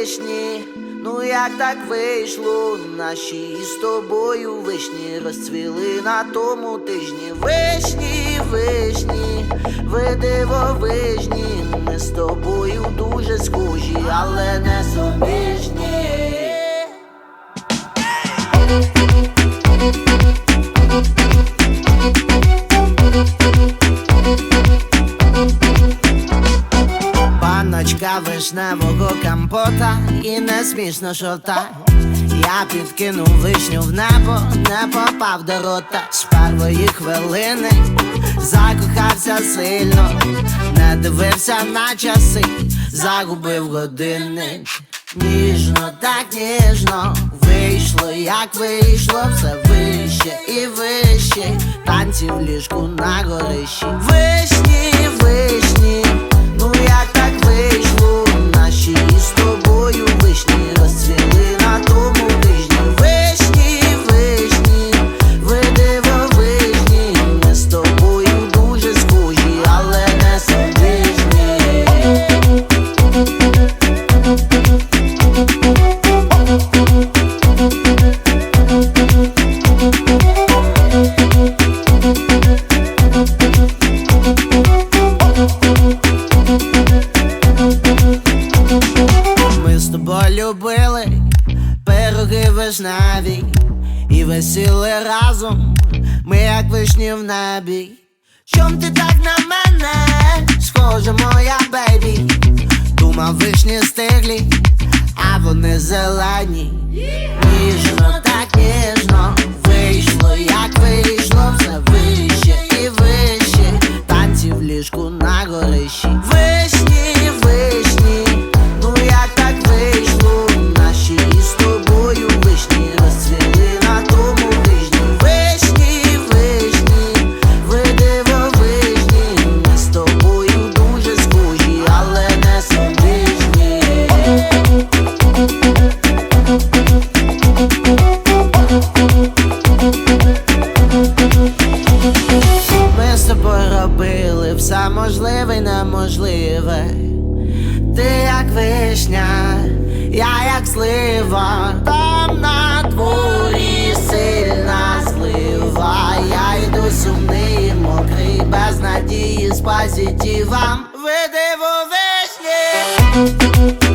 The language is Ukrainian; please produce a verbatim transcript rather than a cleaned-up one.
вишні, ну як так вийшло, наші з тобою вишні розцвіли на тому тижні. Вишні, вишні, ви дивовижні, ми з тобою дуже схожі, але не суміжні. Баночка вишневого компота, і не смішно, що так. Я підкинув вишню в небо, не попав до рота. З першої хвилини закохався сильно, не дивився на часи, загубив годинник. Ніжно, так ніжно, вийшло, як вийшло, все вище і вище, танці в ліжку на горищі. Вишні, вишні, ну як так вийшло, наші з тобою вишні розцвіли на тому тижні. Вишні, вишні, ви дивовижні, ми з тобою дуже схожі, але не суміжні. Ми з тобою любили пироги вишневі і висіли разом, ми як вишні в небі. Чом ти так на мене схожа, моя бейбі? Думав, вишні стиглі, а вони зелені. Ніжно, так ніжно, вийшло, як вийшло, все вище і вище, танці в ліжку на горищі. Вишні, вишні, ну як так вийшло, наші з тобою вишні розцвіли на тому тижні. Вишні, вишні, ви дивовижні, ми з тобою дуже схожі, але не суміжні. Ми з тобою робили все можливе й неможливе. Ти як вишня, я як слива, там на дворі сильна злива. Я йду сумний, мокрий, без надії, з позитивом. Ви дивовижні.